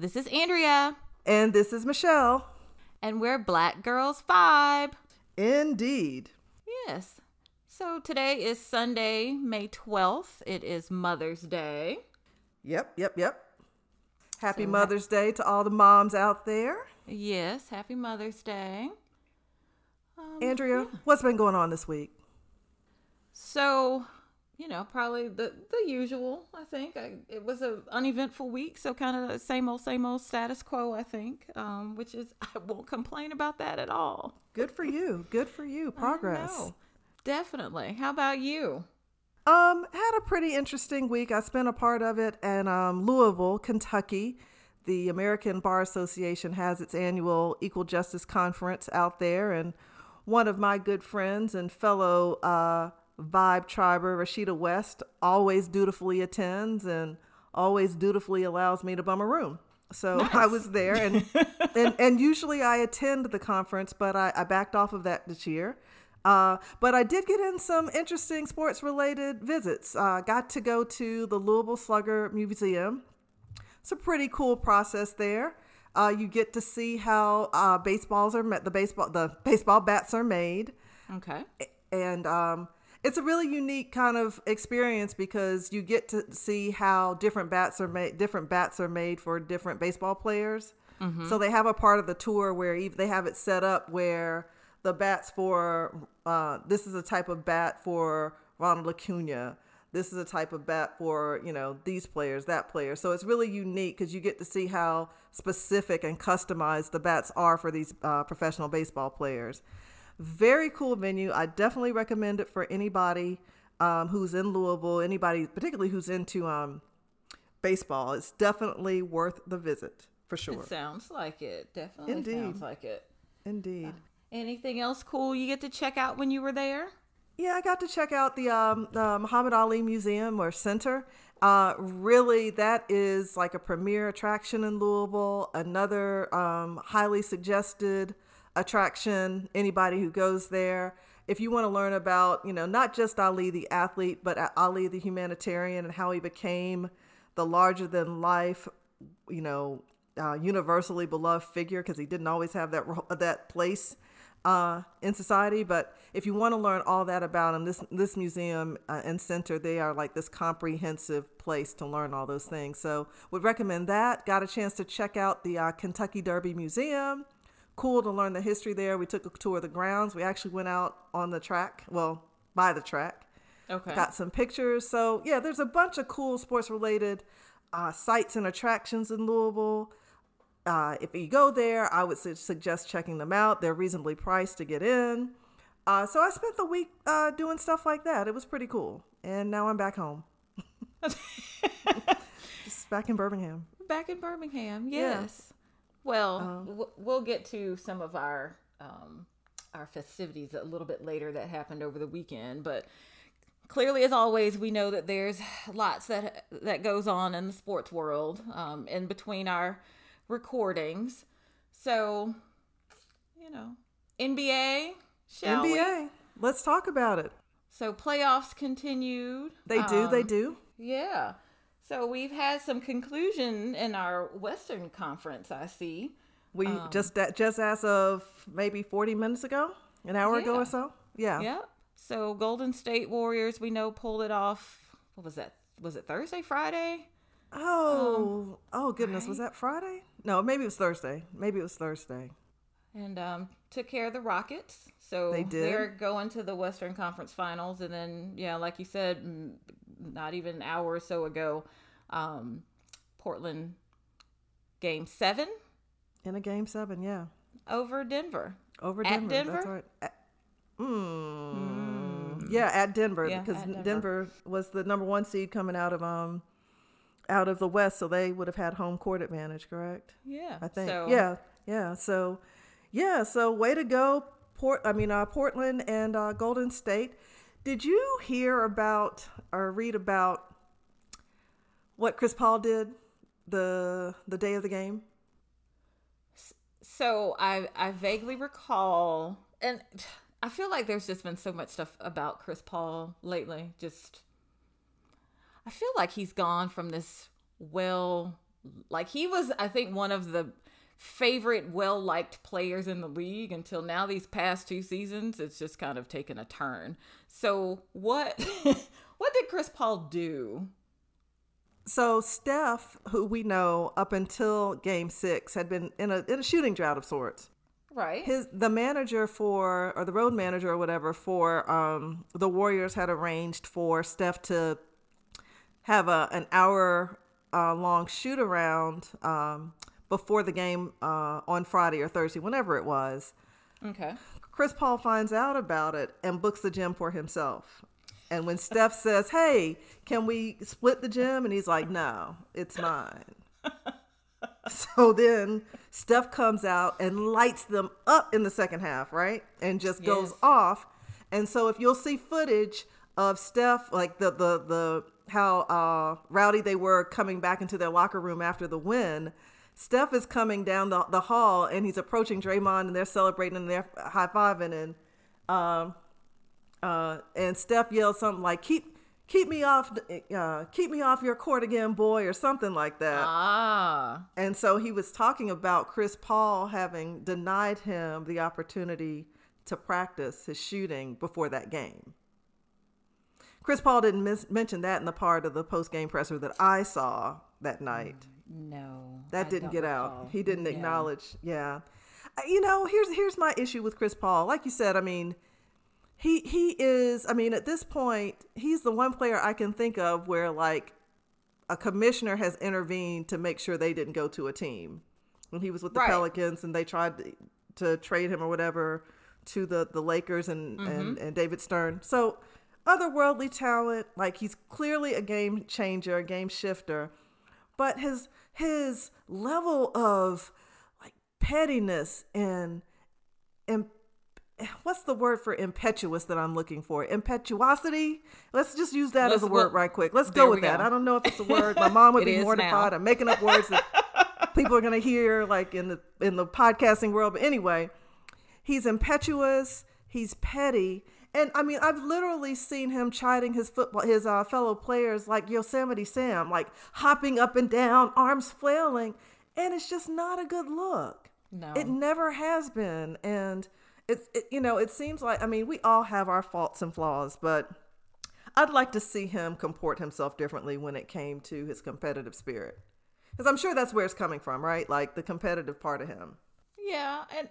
This is Andrea. And this is Michelle. And we're Black Girls Vibe. Indeed. Yes. So today is Sunday, May 12th. It is Mother's Day. Yep. Happy Mother's Day to all the moms out there. Yes, happy Mother's Day. Andrea, what's been going on this week? So, probably the usual, I think. It was an uneventful week, so kind of the same old status quo, I think, which is, I won't complain about that at all. Good for you. Progress. Definitely. How about you? Had a pretty interesting week. I spent a part of it in Louisville, Kentucky. The American Bar Association has its annual Equal Justice Conference out there, and one of my good friends and fellow Vibe triber, Rashida West, always dutifully attends and always dutifully allows me to bum a room. So nice. I was there, and usually I attend the conference, but I backed off of that this year. But I did get in some interesting sports-related visits. Got to go to the Louisville Slugger Museum. It's a pretty cool process there. You get to see how the baseball bats are made. Okay. And it's a really unique kind of experience because you get to see how different bats are made. Different bats are made for different baseball players. Mm-hmm. So they have a part of the tour where they have it set up where the bats for this is a type of bat for Ronald Acuna. This is a type of bat for, these players, that player. So it's really unique because you get to see how specific and customized the bats are for these professional baseball players. Very cool venue. I definitely recommend it for anybody who's in Louisville, anybody particularly who's into baseball. It's definitely worth the visit, for sure. It sounds like it. Definitely Indeed. Sounds like it. Indeed. Anything else cool you get to check out when you were there? Yeah, I got to check out the Muhammad Ali Museum or Center. Really, that is like a premier attraction in Louisville. Another highly suggested attraction, anybody who goes there. If you want to learn about, not just Ali the athlete, but Ali the humanitarian and how he became the larger than life, universally beloved figure, because he didn't always have that place in society. But if you want to learn all that about him, this museum and center, they are like this comprehensive place to learn all those things. So would recommend that. Got a chance to check out the Kentucky Derby Museum. Cool to learn the history there. We took a tour of the grounds. We actually went out on the track, by the track. Okay. Got some pictures. So yeah, there's a bunch of cool sports related sites and attractions in Louisville. If you go there, I would suggest checking them out. They're reasonably priced to get in. So I spent the week doing stuff like that. It was pretty cool. And now I'm back home. Just back in Birmingham. Back in Birmingham, yes. Yeah. Well, we'll get to some of our festivities a little bit later that happened over the weekend. But clearly, as always, we know that there's lots that goes on in the sports world in between our recordings. So, NBA, shall we? Let's talk about it. So playoffs continued. They do. Yeah. So we've had some conclusion in our Western Conference, I see. We just as of maybe 40 minutes ago, an hour ago or so. Yeah. Yep. So Golden State Warriors, we know, pulled it off. What was that? Was it Thursday, Friday? Oh goodness. Right? Was that Friday? No, maybe it was Thursday. And took care of the Rockets. So they did. They're going to the Western Conference Finals. And then, like you said, not even an hour or so ago, Portland Game 7. In a Game 7, yeah. Over Denver. At Denver? That's right. Yeah, at Denver. Yeah, because at Denver was the number 1 seed coming out of the West, so they would have had home court advantage, correct? Yeah. I think. So, So way to go, Portland and Golden State. Did you hear about or read about what Chris Paul did the day of the game? So I vaguely recall, and I feel like there's just been so much stuff about Chris Paul lately. I feel like he's gone from this like he was, I think, one of the favorite, well-liked players in the league until now. These past 2 seasons, it's just kind of taken a turn. So what what did Chris Paul do? So Steph, who we know up until Game 6 had been in a shooting drought of sorts. Right. The manager or the road manager or whatever for the Warriors had arranged for Steph to have an hour long shoot around before the game on Friday or Thursday, whenever it was. Okay. Chris Paul finds out about it and books the gym for himself. And when Steph says, "Hey, can we split the gym?" and he's like, "No, it's mine." So then Steph comes out and lights them up in the second half, right? And just goes off. And so if you'll see footage of Steph, like the how rowdy they were coming back into their locker room after the win, Steph is coming down the hall and he's approaching Draymond and they're celebrating and they're high-fiving and Steph yells something like, keep me off your court again, boy," or something like that. And so he was talking about Chris Paul having denied him the opportunity to practice his shooting before that game. Chris Paul didn't mention that in the part of the post-game presser that I saw that night. No. That didn't get out. He didn't acknowledge. Yeah. You know, here's my issue with Chris Paul. Like you said, I mean, he is, I mean, at this point, he's the one player I can think of where like a commissioner has intervened to make sure they didn't go to a team. When he was with the Pelicans and they tried to trade him or whatever to the Lakers and David Stern. So otherworldly talent, like he's clearly a game changer, a game shifter, but his level of like pettiness and what's the word for impetuous that I'm looking for? Impetuosity? Let's just use that as a word right quick. Let's go with that. I don't know if it's a word. My mom would be mortified. I'm making up words that people are going to hear like in the podcasting world. But anyway, he's impetuous. He's petty. And I mean, I've literally seen him chiding his fellow players like Yosemite Sam, like hopping up and down, arms flailing. And it's just not a good look. No. It never has been. And it seems like, I mean, we all have our faults and flaws, but I'd like to see him comport himself differently when it came to his competitive spirit. Because I'm sure that's where it's coming from, right? Like the competitive part of him. Yeah. And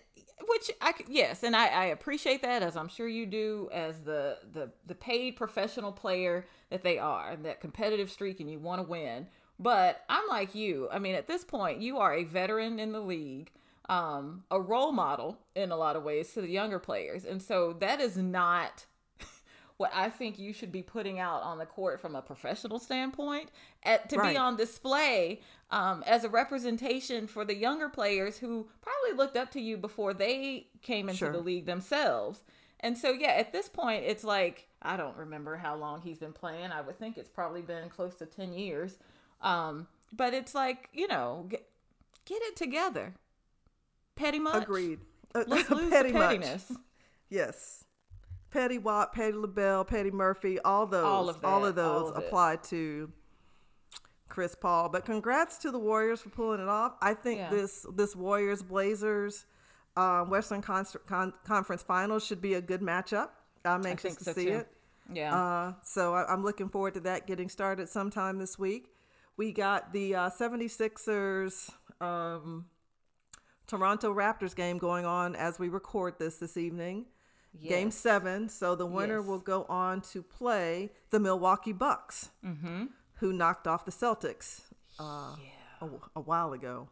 I appreciate that, as I'm sure you do, as the paid professional player that they are, that competitive streak, and you want to win. But I'm like you. I mean, at this point, you are a veteran in the league. A role model in a lot of ways to the younger players. And so that is not what I think you should be putting out on the court from a professional standpoint be on display as a representation for the younger players who probably looked up to you before they came into the league themselves. And so, yeah, at this point, it's like, I don't remember how long he's been playing. I would think it's probably been close to 10 years. But it's like, get it together. Petty much? Agreed. Let's lose the pettiness. Much. Yes. Petty Watt, Petty LaBelle, Petty Murphy, all of those apply to Chris Paul. But congrats to the Warriors for pulling it off. I think this Warriors-Blazers Western Conference Finals should be a good matchup. I'm anxious to see it. Yeah. So I'm looking forward to that getting started sometime this week. We got the 76ers Toronto Raptors game going on as we record this evening. Yes. Game 7. So the winner will go on to play the Milwaukee Bucks, who knocked off the Celtics a while ago.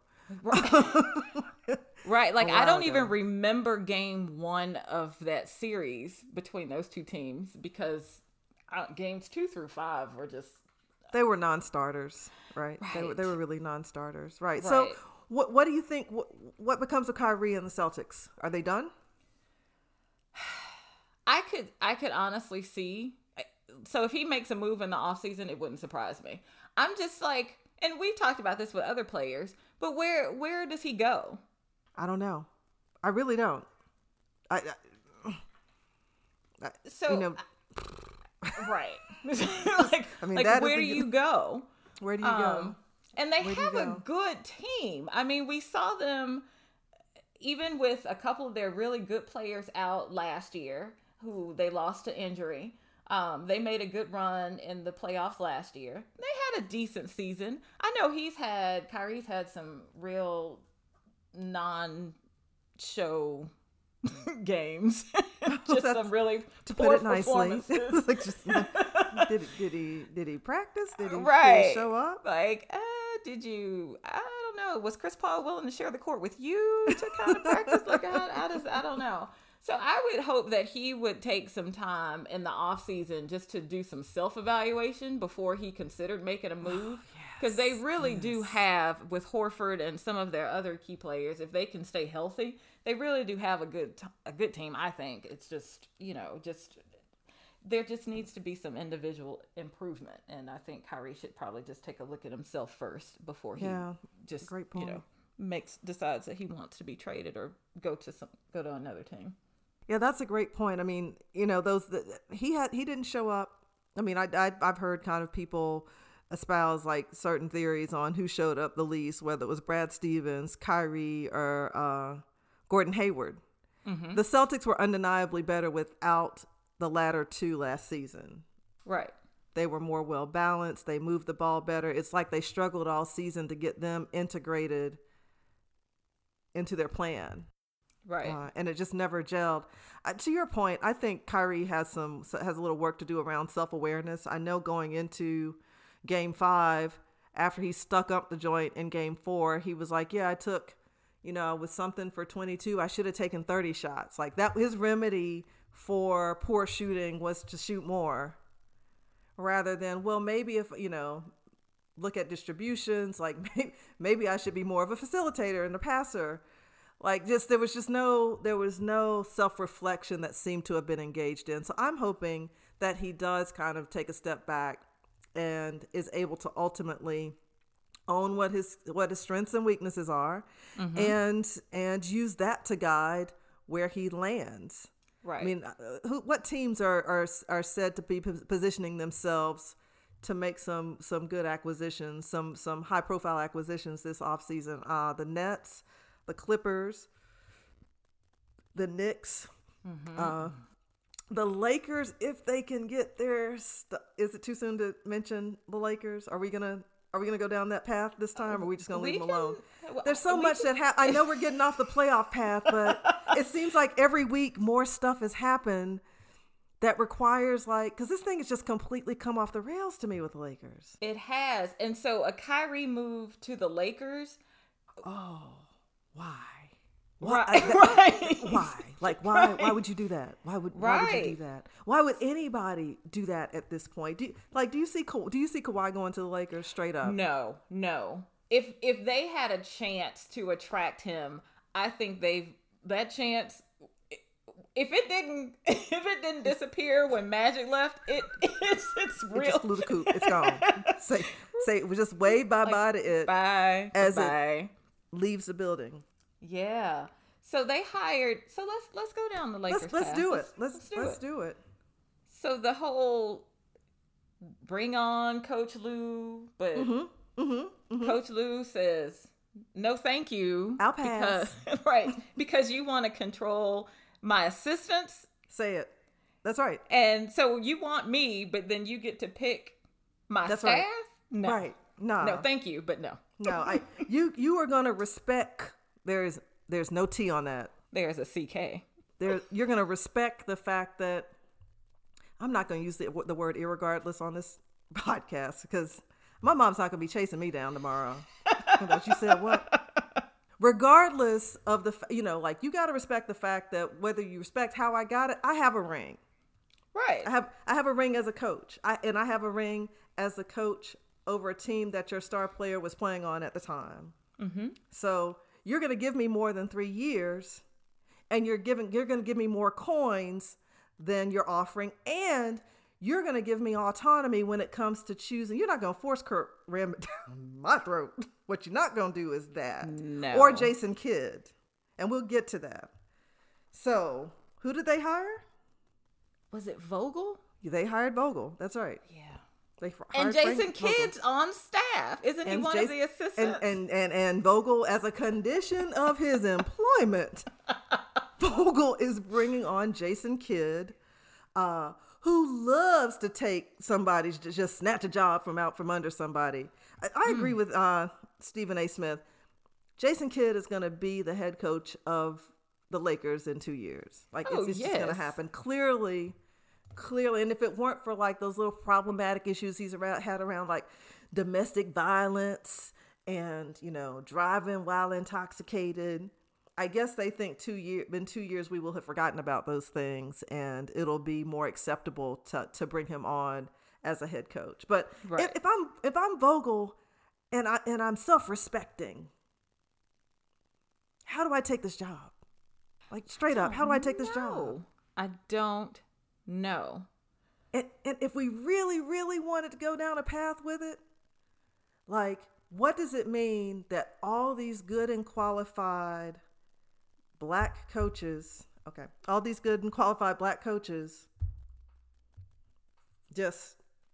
Right. Like, I don't even remember game 1 of that series between those two teams because games 2 through 5 were just... They were non-starters, right? They were really non-starters, right? So what do you think? What becomes of Kyrie and the Celtics? Are they done? I could honestly see. So if he makes a move in the offseason, it wouldn't surprise me. I'm just like, and we've talked about this with other players, but where does he go? I don't know. I really don't. Right. Like, I mean, where do you go? Where do you go? And they have a good team. I mean, we saw them even with a couple of their really good players out last year who they lost to injury. They made a good run in the playoffs last year. They had a decent season. I know Kyrie's had some real non-show games. Just some really to poor put it nicely. Like did he practice? Did he show up? Like, did you? I don't know. Was Chris Paul willing to share the court with you to kind of practice? Like, I don't know. So I would hope that he would take some time in the off season just to do some self-evaluation before he considered making a move. Because they really do have, with Horford and some of their other key players, if they can stay healthy, they really do have a good team, I think. It's just, there just needs to be some individual improvement. And I think Kyrie should probably just take a look at himself first before he just, decides that he wants to be traded or go to another team. Yeah, that's a great point. I mean, he didn't show up. I mean, I've heard kind of people espouse like certain theories on who showed up the least, whether it was Brad Stevens, Kyrie, or Gordon Hayward. Mm-hmm. The Celtics were undeniably better without the latter two last season. Right. They were more well balanced. They moved the ball better. It's like they struggled all season to get them integrated into their plan. Right. And it just never gelled. To your point, I think Kyrie has a little work to do around self-awareness. I know going into Game 5, after he stuck up the joint in Game 4, he was like, yeah, I took, with something for 22, I should have taken 30 shots. Like that, his remedy for poor shooting was to shoot more rather than, well, maybe if, look at distributions, like maybe I should be more of a facilitator and a passer. Like there was no self-reflection that seemed to have been engaged in. So I'm hoping that he does kind of take a step back and is able to ultimately own what his strengths and weaknesses are, mm-hmm. and use that to guide where he lands. Right. I mean, what teams are said to be positioning themselves to make some good acquisitions, some high profile acquisitions this offseason? The Nets, the Clippers, the Knicks, mm-hmm. The Lakers, if they can get their stuff. Is it too soon to mention the Lakers? Are we gonna go down that path this time, or are we just gonna leave them alone? There's so much that I know we're getting off the playoff path, but it seems like every week more stuff has happened that requires because this thing has just completely come off the rails to me with the Lakers. It has, and so a Kyrie move to the Lakers. Oh, why? Right. Why? Like, why would you do that? Why would you do that? Why would anybody do that at this point? Do you see Kawhi going to the Lakers straight up? No. If they had a chance to attract him, I think that chance. If it didn't disappear when Magic left, it's real. It just flew the coop. It's gone. Say we just wave bye to it. Bye. As it leaves the building. Yeah. So they hired. So let's go down the Lakers path. Let's do it. Let's do it. So the whole bring on Coach Lue, but Coach Lue says no, thank you. I'll pass. Because you want to control my assistants. Say it. That's right. And so you want me, but then you get to pick my staff. Right. No. Right. No, thank you, but no. No, you are going to respect. There's no T on that. There's a CK. You're going to respect the fact that I'm not going to use the word irregardless on this podcast because my mom's not going to be chasing me down tomorrow. You said what? Regardless of you got to respect the fact that whether you respect how I got it, I have a ring. Right. I have a ring as a coach. I have a ring as a coach over a team that your star player was playing on at the time. Mm-hmm. So you're going to give me more than 3 years, and you're going to give me more coins than you're offering, and you're going to give me autonomy when it comes to choosing. You're not going to force Kurt ram it down my throat. What you're not going to do is that. No. Or Jason Kidd, and we'll get to that. So who did they hire? Was it Vogel? They hired Vogel. That's right. Yeah. And Jason Kidd's on staff. Isn't he one of the assistants? And Vogel, as a condition of his employment, Vogel is bringing on Jason Kidd, who loves to take somebody, to just snatch a job from under somebody. I agree with Stephen A. Smith. Jason Kidd is going to be the head coach of the Lakers in 2 years. Like, it's just going to happen. Clearly. And if it weren't for like those little problematic issues he's had around like domestic violence and, driving while intoxicated, I guess they think in 2 years we will have forgotten about those things and it'll be more acceptable to bring him on as a head coach. But if I'm Vogel and I'm self-respecting, how do I take this job? Like, straight up, how do I take this job? I don't know. And if we really, really wanted to go down a path with it, like, what does it mean that all these good and qualified black coaches, all these good and qualified black coaches just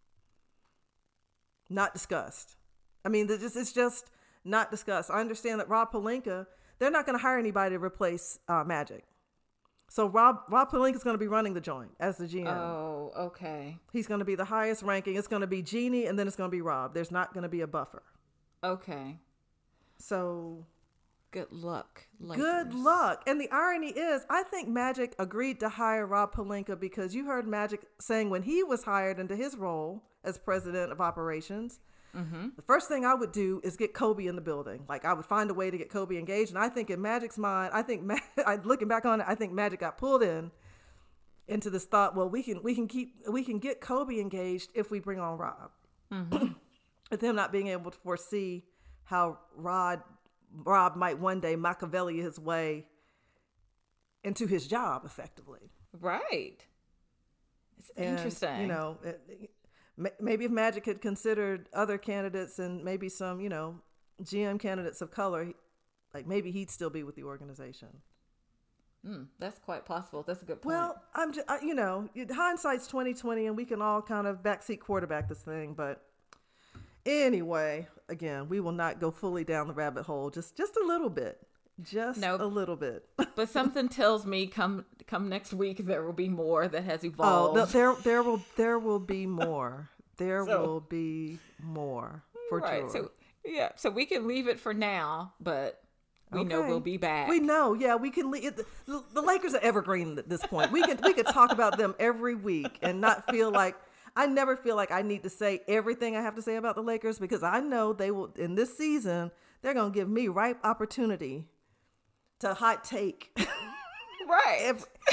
not discussed? I mean, it's just not discussed. I understand that Rob Pelinka, they're not going to hire anybody to replace Magic. So Rob Pelinka is going to be running the joint as the GM. Oh, okay. He's going to be the highest ranking. It's going to be Jeannie, and then it's going to be Rob. There's not going to be a buffer. Okay. So good luck, Lakers. Good luck. And the irony is, I think Magic agreed to hire Rob Pelinka because you heard Magic saying when he was hired into his role as president of operations, the first thing I would do is get Kobe in the building. Like, I would find a way to get Kobe engaged. And I think in Magic's mind, looking back on it, I think Magic got pulled into this thought, well, we can get Kobe engaged if we bring on Rob. With him not being able to foresee how Rob might one day Machiavelli his way into his job effectively. Right. It's interesting. Maybe if Magic had considered other candidates and maybe some, GM candidates of color, like maybe he'd still be with the organization. That's quite possible. That's a good point. Well, hindsight's 20/20, and we can all kind of backseat quarterback this thing. But anyway, again, we will not go fully down the rabbit hole. Just a little bit. A little bit. But something tells me come next week there will be more that has evolved. Oh, there will be more. Will be more for sure. So we can leave it for now, but we know we'll be back. We know, we can leave. The Lakers are evergreen at this point. We could talk about them every week and not feel like. I never feel like I need to say everything I have to say about the Lakers because I know they will in this season. They're gonna give me ripe opportunity to hot take right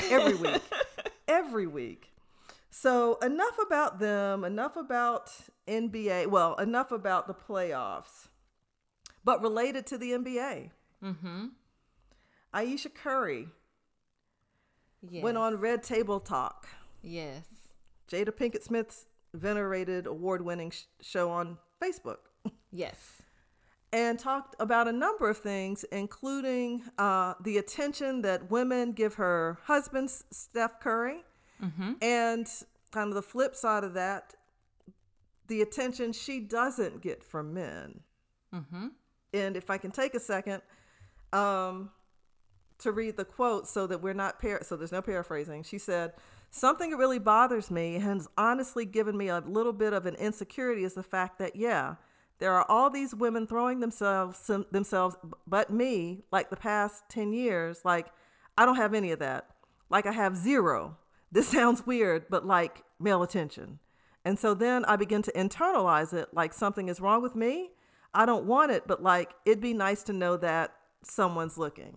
every week. So enough about them, enough about NBA, well, enough about the playoffs, but related to the NBA. Ayesha Curry went on Red Table Talk. Yes. Jada Pinkett Smith's venerated award-winning show on Facebook. Yes. And talked about a number of things, including the attention that women give her husband, Steph Curry, and kind of the flip side of that, the attention she doesn't get from men. And if I can take a second to read the quote so that we're not so there's no paraphrasing. She said, "Something that really bothers me and has honestly given me a little bit of an insecurity is the fact that, there are all these women throwing themselves, but me, like the past 10 years, like, I don't have any of that. Like, I have zero. This sounds weird, but like male attention. And so then I begin to internalize it, like something is wrong with me. I don't want it, but like, it'd be nice to know that someone's looking."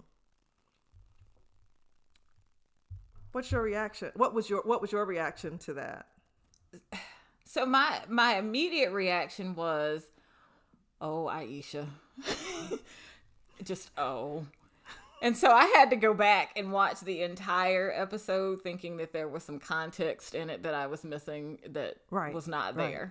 What's your reaction? What was your reaction to that? So my immediate reaction was, oh, Ayesha. Just, oh. And so I had to go back and watch the entire episode thinking that there was some context in it that I was missing that was not there.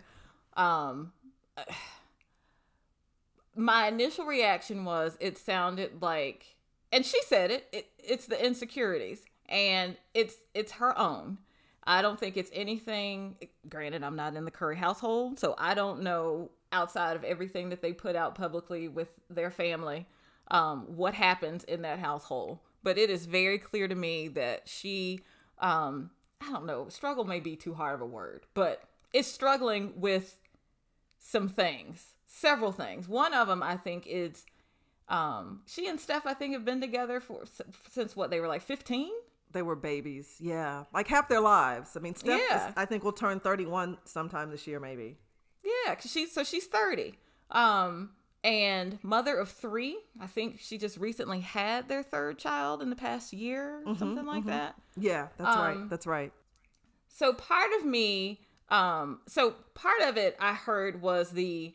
My initial reaction was it sounded like, and she said it's the insecurities, and it's her own. I don't think it's anything. Granted, I'm not in the Curry household, so I don't know outside of everything that they put out publicly with their family, what happens in that household. But it is very clear to me that she, I don't know, struggle may be too hard of a word, but is struggling with some things, several things. One of them, I think, is she and Steph, I think, have been together since what, they were like 15? They were babies. Yeah. Like half their lives. I mean, Steph, I think, will turn 31 sometime this year, maybe. Yeah. She's 30. And mother of 3. I think she just recently had their 3rd child in the past year, something like that. Yeah, that's right. That's right. So part of me, part of it I heard was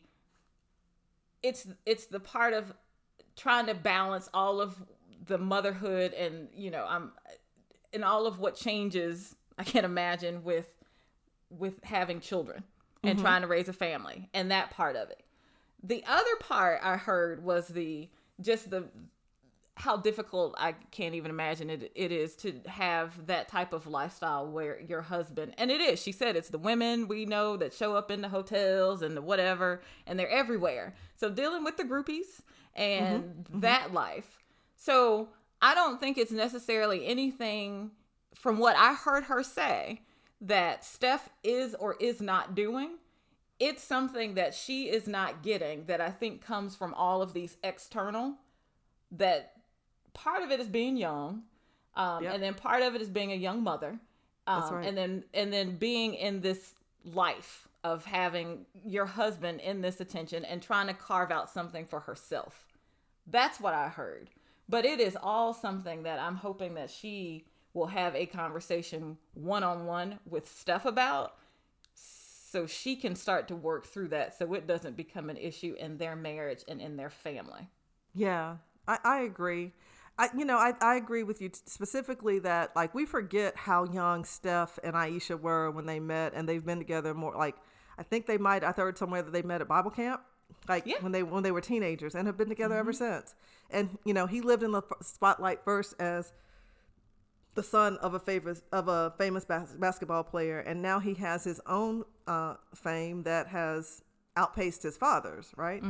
it's the part of trying to balance all of the motherhood and, and all of what changes, I can imagine, with having children and trying to raise a family, and that part of it. The other part I heard was how difficult, I can't even imagine it is to have that type of lifestyle where your husband, and it is, she said, it's the women we know that show up in the hotels and the whatever, and they're everywhere. So dealing with the groupies and that life. So I don't think it's necessarily anything from what I heard her say that Steph is or is not doing. It's something that she is not getting that I think comes from all of these external, that part of it is being young. And then part of it is being a young mother. That's right. And then being in this life of having your husband in this attention and trying to carve out something for herself. That's what I heard. But it is all something that I'm hoping that she will have a conversation one-on-one with Steph about, so she can start to work through that so it doesn't become an issue in their marriage and in their family. Yeah, I agree. I agree with you specifically that, like, we forget how young Steph and Aisha were when they met, and they've been together more, like, I think I heard somewhere that they met at Bible camp, when they were teenagers, and have been together ever since. And, he lived in the spotlight first as the son of a famous basketball player, and now he has his own fame that has outpaced his father's, right?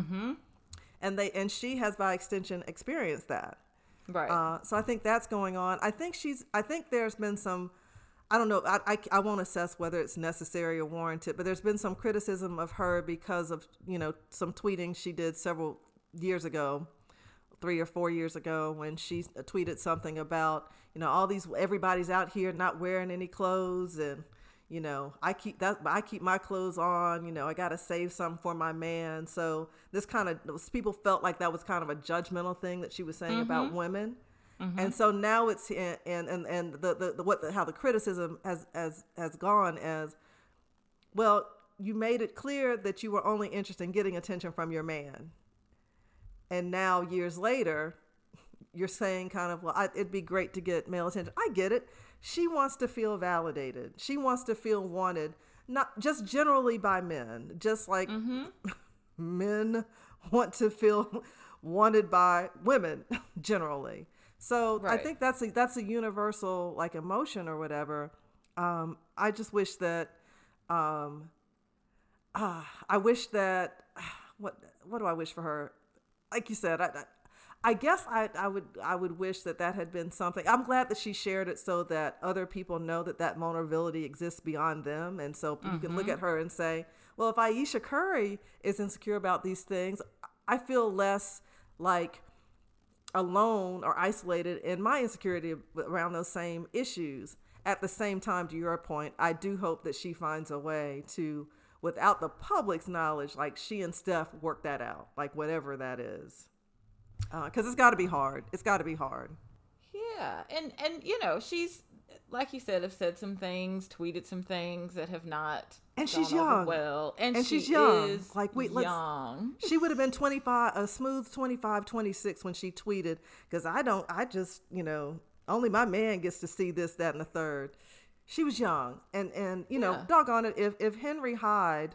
And she has, by extension, experienced that. Right. So I think that's going on. I think there's been some, I don't know, I won't assess whether it's necessary or warranted, but there's been some criticism of her because of, some tweeting she did several years ago, 3 or 4 years ago, when she tweeted something about, everybody's out here not wearing any clothes, and, I keep my clothes on, I got to save some for my man. So people felt like that was kind of a judgmental thing that she was saying about women. And so now it's, and how the criticism has gone as, well, you made it clear that you were only interested in getting attention from your man. And now, years later, you're saying kind of, well, it'd be great to get male attention. I get it. She wants to feel validated. She wants to feel wanted, not just generally by men, just like men want to feel wanted by women generally. So right. I think that's a universal, like, emotion or whatever. I just wish that, what do I wish for her? Like you said, I guess I would wish that had been something. I'm glad that she shared it so that other people know that vulnerability exists beyond them. And so you can look at her and say, well, if Ayesha Curry is insecure about these things, I feel less like alone or isolated in my insecurity around those same issues. At the same time, to your point, I do hope that she finds a way to, without the public's knowledge, like, she and Steph work that out, like, whatever that is. Because it's got to be hard. It's got to be hard. Yeah. And she's, like you said, have said some things, tweeted some things that have not and she's young. Well. And she's young. Is like, young. She would have been 25, a smooth 25, 26 when she tweeted, because only my man gets to see this, that, and the third. She was young. And doggone it, if Henry Hyde,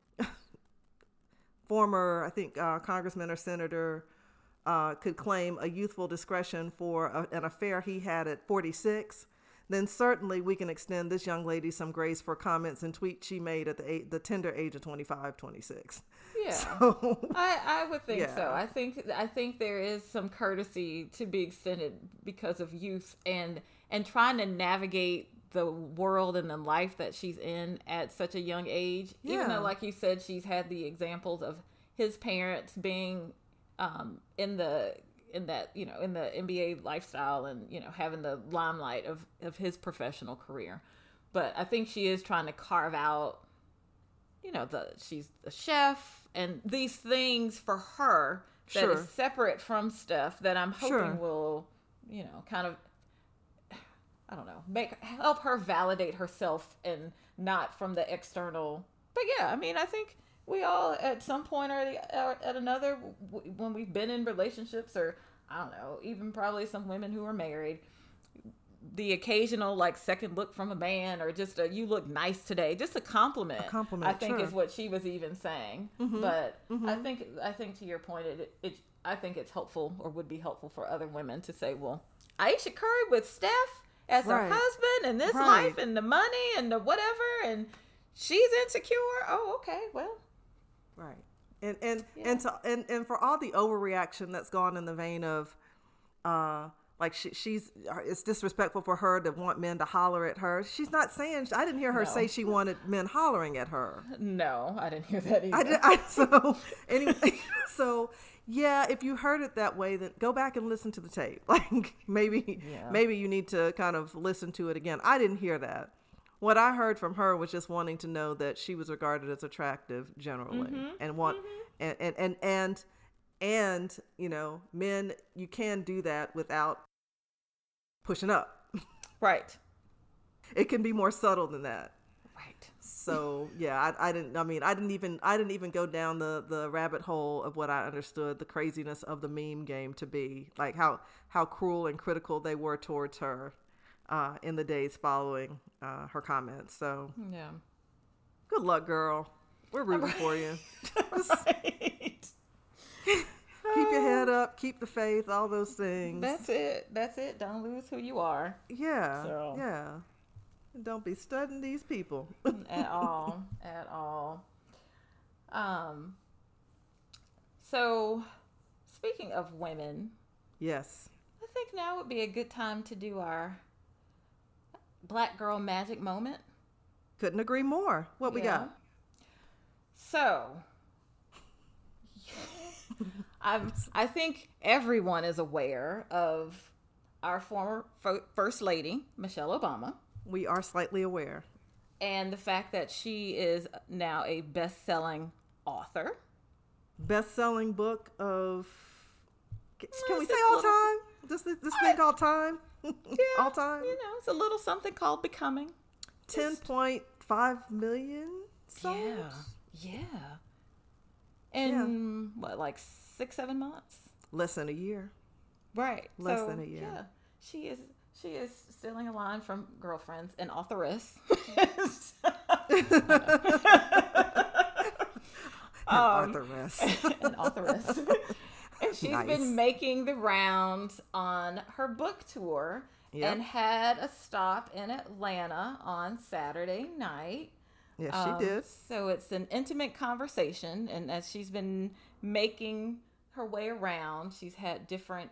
former, I think, congressman or senator, could claim a youthful discretion for an affair he had at 46, then certainly we can extend this young lady some grace for comments and tweets she made at the tender age of 25, 26. Yeah, so, I would think so. I think there is some courtesy to be extended because of youth and trying to navigate the world and the life that she's in at such a young age. Yeah. Even though, like you said, she's had the examples of his parents being in the NBA lifestyle and, having the limelight of his professional career. But I think she is trying to carve out, she's a chef and these things for her that is separate from stuff that I'm hoping will, kind of, I don't know, help her validate herself and not from the external. But yeah, I mean, I think we all at some point or at another, when we've been in relationships, or I don't know, even probably some women who are married, the occasional like second look from a man, or just you look nice today, just a compliment. I think is what she was even saying. Mm-hmm. But I think to your point, I think it's helpful, or would be helpful for other women to say, well, Ayesha Curry with Steph as her husband and this life and the money and the whatever, and she's insecure. Oh, okay, well, right. And for all the overreaction that's gone in the vein of, like it's disrespectful for her to want men to holler at her. She's not saying. I didn't hear her say she wanted men hollering at her. No, I didn't hear that either. So anyway, yeah, if you heard it that way, then go back and listen to the tape. Like maybe you need to kind of listen to it again. I didn't hear that. What I heard from her was just wanting to know that she was regarded as attractive generally, and want and men, you can do that without pushing up. Right. It can be more subtle than that. Right. So yeah, I didn't even go down the rabbit hole of what I understood the craziness of the meme game to be, like how cruel and critical they were towards her in the days following her comments. So yeah, good luck, girl. We're rooting for you. Right. Keep your head up, keep the faith, all those things. That's it. Don't lose who you are. Yeah. So. Yeah. Don't be studying these people. At all. So, speaking of women. Yes. I think now would be a good time to do our Black Girl Magic moment. Couldn't agree more. What we got? So, I think everyone is aware of our former First Lady, Michelle Obama. We are slightly aware. And the fact that she is now a best-selling author. Best-selling book of... Can we say all time? This thing called Time? Yeah, all time? It's a little something called Becoming. 10.5 million sold? Yeah. In, what, like 6-7 months? Less than a year. Right. Less than a year. Yeah. She is stealing a line from Girlfriends, an authoress. An authoress. And she's been making the rounds on her book tour and had a stop in Atlanta on Saturday night. Yes, she did. So it's an intimate conversation, and as she's been making her way around, she's had different,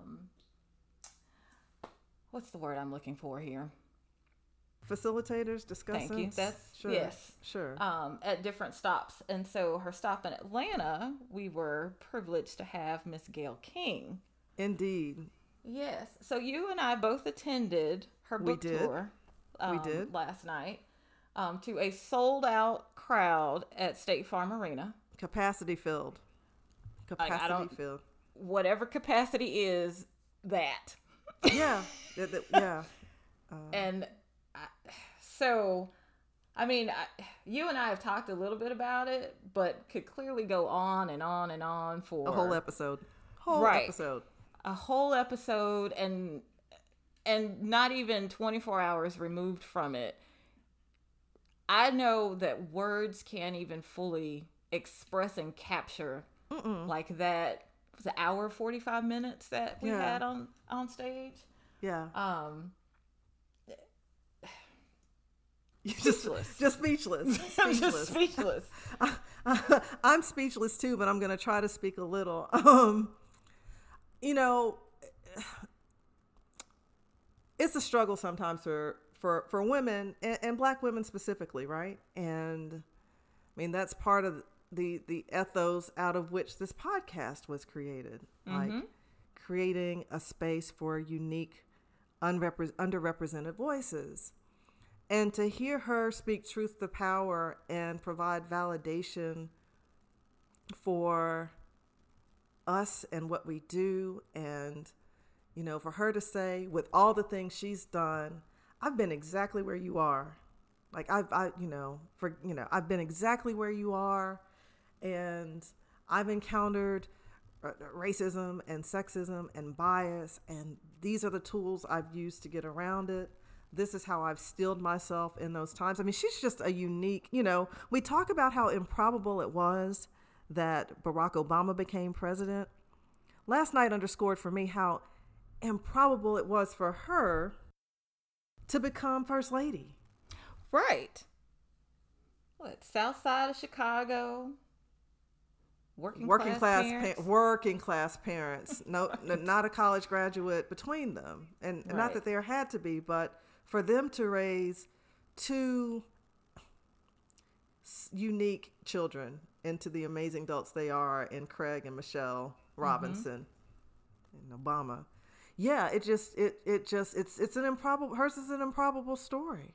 what's the word I'm looking for here? Facilitators, discussants. Thank you. That's sure. Yes. Sure. At different stops. And so her stop in Atlanta, we were privileged to have Miss Gayle King. Indeed. Yes. So you and I both attended her book tour. We did. Last night. To a sold out crowd at State Farm Arena. Capacity filled. Filled. Whatever capacity is that. Yeah. Yeah. And you and I have talked a little bit about it, but could clearly go on and on and on for a whole episode. A whole episode, and not even 24 hours removed from it. I know that words can't even fully express and capture like that. It was an hour 45 minutes that we had on stage. Yeah. Speechless. Just speechless. I'm just speechless. I'm speechless too, but I'm going to try to speak a little. You know, it's a struggle sometimes for women and Black women specifically, right? And I mean, that's part of the ethos out of which this podcast was created, like creating a space for unique, underrepresented voices. And to hear her speak truth to power and provide validation for us and what we do, and, you know, for her to say, with all the things she's done, I've been exactly where you are. Like I've been exactly where you are, and I've encountered racism and sexism and bias, and these are the tools I've used to get around it. This is how I've steeled myself in those times. I mean, she's just a unique, you know, we talk about how improbable it was that Barack Obama became president. Last night underscored for me how improbable it was for her to become first lady. Right. What, South Side of Chicago? Working class parents. No, not a college graduate between them. And right. Not that there had to be, but for them to raise two unique children into the amazing adults they are in Craig and Michelle Robinson and Obama. Yeah, it's an improbable, hers is an improbable story.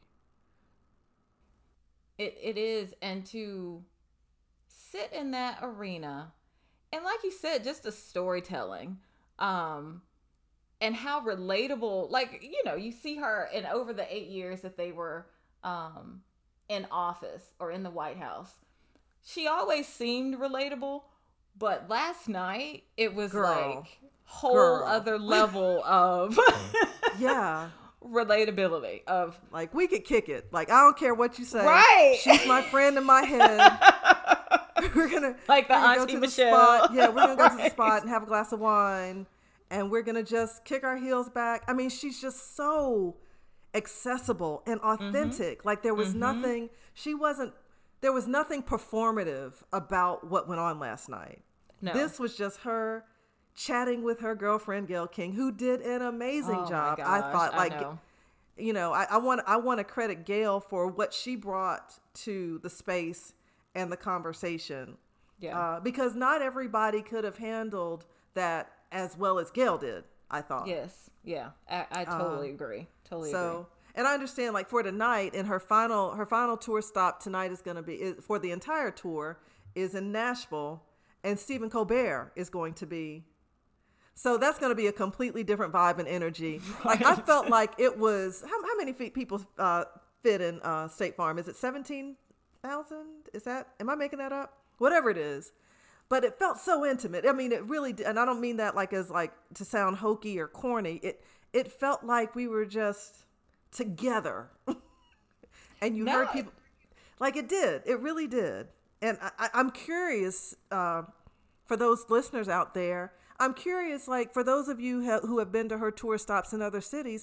It is, and to sit in that arena, and like you said, just the storytelling, and how relatable, like, you know, you see her in over the 8 years that they were in office or in the White House. She always seemed relatable, but last night it was like whole other level of relatability of like, we could kick it. Like, I don't care what you say. Right. She's my friend in my head. We're gonna Auntie Michelle. We're gonna go to the spot and have a glass of wine, and we're gonna just kick our heels back. I mean, she's just so accessible and authentic. Like, there was nothing. There was nothing performative about what went on last night. No. This was just her chatting with her girlfriend Gayle King, who did an amazing job. My gosh, I thought, like, I know. You know, I want to credit Gayle for what she brought to the space and the conversation. Yeah. Because not everybody could have handled that as well as Gayle did, I thought. Yes. Yeah. I totally agree. Totally agree. And I understand, like, for tonight, and her final tour stop tonight is going to be, for the entire tour, is in Nashville, and Stephen Colbert is going to be. So that's going to be a completely different vibe and energy. Right. Like, I felt like it was, how many people fit in State Farm? Is it 17,000? Am I making that up? Whatever it is. But it felt so intimate. I mean, it really did. And I don't mean that like as like to sound hokey or corny. It felt like we were just together. And you heard people, like, it did. It really did. And I'm curious, for those listeners out there, I'm curious, like, for those of you who have been to her tour stops in other cities,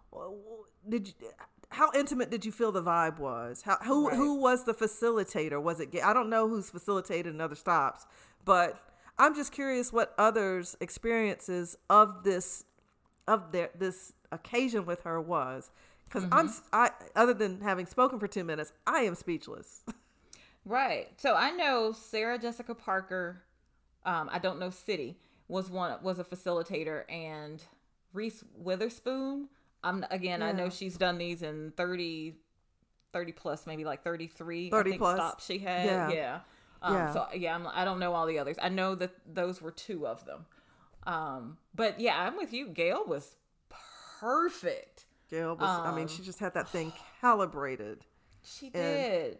how intimate did you feel the vibe was? Who was the facilitator? Was it? I don't know who's facilitated in other stops, but I'm just curious what others' experiences of this occasion with her was, because I other than having spoken for 2 minutes, I am speechless. Right. So I know Sarah Jessica Parker. I don't know City was a facilitator, and Reese Witherspoon. I know she's done these in 30 plus, maybe like 33 30 I think plus stops she had. Yeah. I don't know all the others. I know that those were 2 of them. But yeah, I'm with you. Gayle was perfect. Gayle was, she just had that thing calibrated. She did.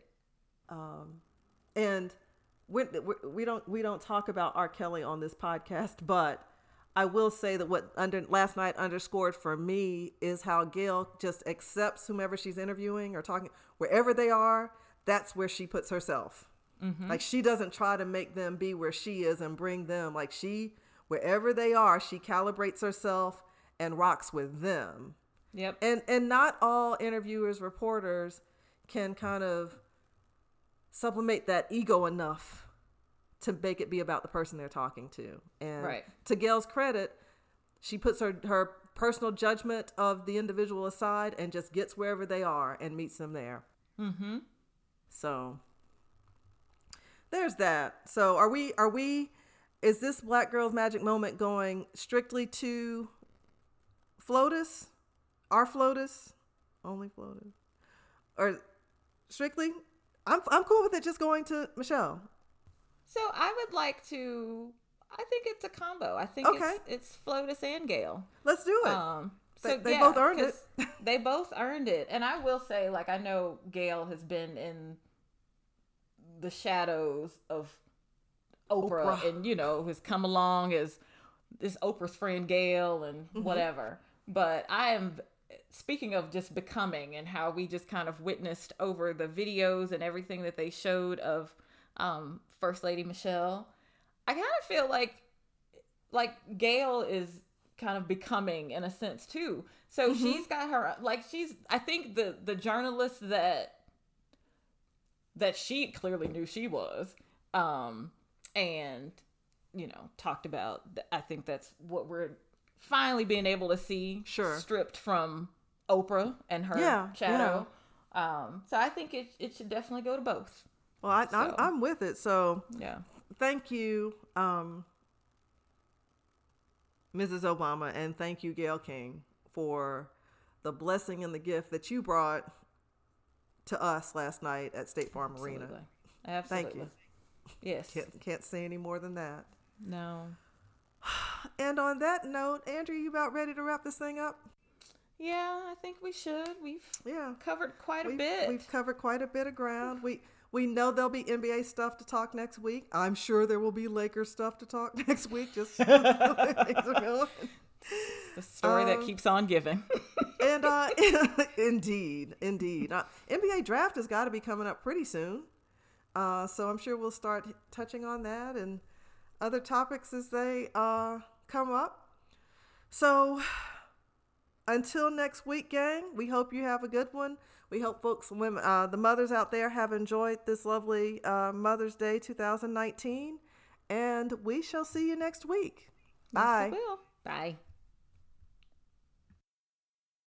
And we don't talk about R. Kelly on this podcast, but I will say that what last night underscored for me is how Gayle just accepts whomever she's interviewing or talking, wherever they are, that's where she puts herself. Mm-hmm. Like, she doesn't try to make them be where she is and bring them. Like, wherever they are, she calibrates herself and rocks with them. Yep. And not all interviewers, reporters can kind of sublimate that ego enough to make it be about the person they're talking to. And right. to Gail's credit, she puts her personal judgment of the individual aside and just gets wherever they are and meets them there. Mm-hmm. So there's that. So are we, is this Black Girls Magic Moment going strictly to FLOTUS? Our FLOTUS? Only FLOTUS? Or strictly? I'm cool with it just going to Michelle. So I would like to, I think it's a combo. I think it's FLOTUS and Gail. Let's do it. So they both earned it. They both earned it. And I will say, like, I know Gail has been in the shadows of Oprah. And, you know, has come along as this Oprah's friend Gail and whatever. But I am, speaking of just becoming and how we just kind of witnessed over the videos and everything that they showed of First Lady Michelle, I kind of feel like Gail is kind of becoming in a sense too. So she's got her, like, I think the journalist that she clearly knew she was, and, you know, talked about, I think that's what we're finally being able to see stripped from Oprah and her shadow. Yeah. So I think it should definitely go to both. Well, I'm with it. So yeah, thank you, Mrs. Obama, and thank you, Gayle King, for the blessing and the gift that you brought to us last night at State Farm Arena. Absolutely. Thank you. Yes. Can't say any more than that. No. And on that note, Andrea, you about ready to wrap this thing up? Yeah, I think we should. We've covered quite a bit. We've covered quite a bit of ground. We know there'll be NBA stuff to talk next week. I'm sure there will be Lakers stuff to talk next week. Just the story that keeps on giving. And indeed. NBA draft has got to be coming up pretty soon. So I'm sure we'll start touching on that and other topics as they come up. So until next week, gang, we hope you have a good one. We hope folks, women, the mothers out there have enjoyed this lovely Mother's Day 2019. And we shall see you next week. Bye. Yes, we will. Bye.